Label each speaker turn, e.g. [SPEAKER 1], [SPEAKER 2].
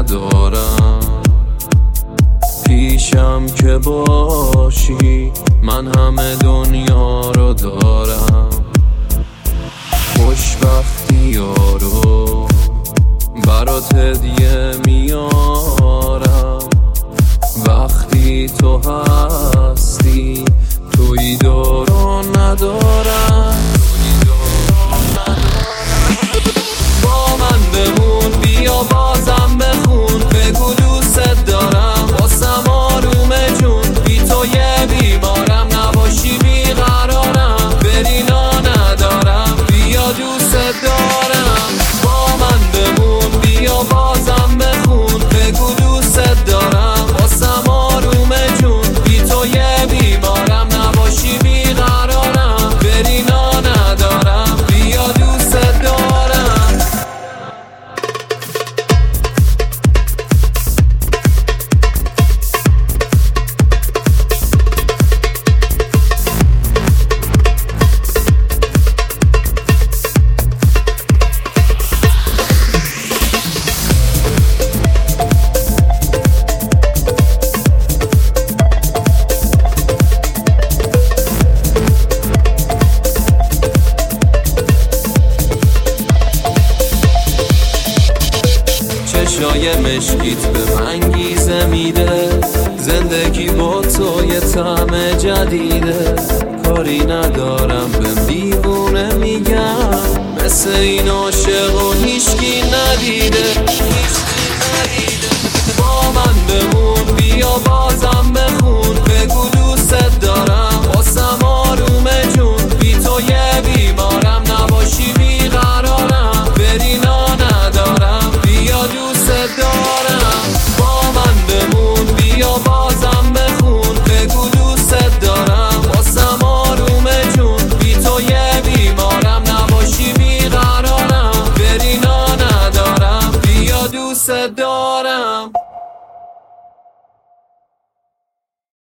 [SPEAKER 1] ندارم، پیشم که باشی من همه دنیا رو دارم. خوشبختی رو برات هدیه میارم، وقتی تو هستی تویی دارو ندارم. با من بمون، بیا بازم بخون، بگو دوست دارم، واسم آرومه جون، بی تو یه بیمارم، نباشی بیقرارم، بری نا ندارم، بیا دوست دارم. با من بمون، بیا بازم بخون، بگو دوست دارم، واسم آرومه جون، بی تو یه بیمارم، نباشی بیقرارم، بری نا ندارم، بیا دوست دارم. چشای مشکیت به من گیزه میده، زندگی با تو یه طعم جدیده، کاری ندارم بهم دیوونه میگم، مثل این عاشق و هیچکی ندیده. با من بمون، بیا بازم بخون،